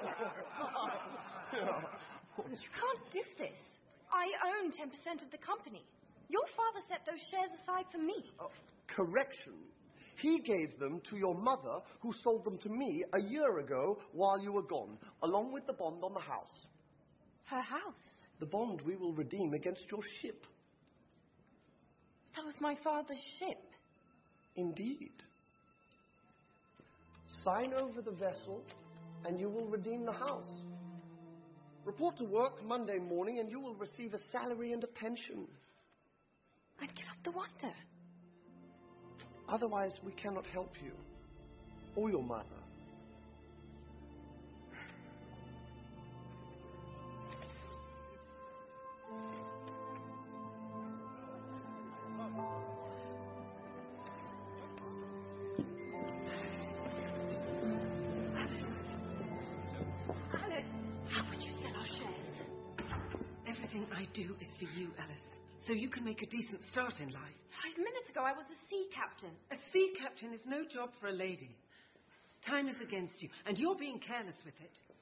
You can't do this. I own 10% of the company. Your father set those shares aside for me. Correction. He gave them to your mother, who sold them to me a year ago while you were gone, along with the bond on the house. Her house? The bond we will redeem against your ship. That was my father's ship. Indeed. Sign over the vessel, and you will redeem the house. Report to work Monday morning, and you will receive a salary and a pension. I'd give up the wonder. Otherwise, we cannot help you, or your mother. How would you sell our shares? Everything I do is for you, Alice, so you can make a decent start in life. 5 minutes ago, I was a sea captain. A sea captain is no job for a lady. Time is against you, and you're being careless with it.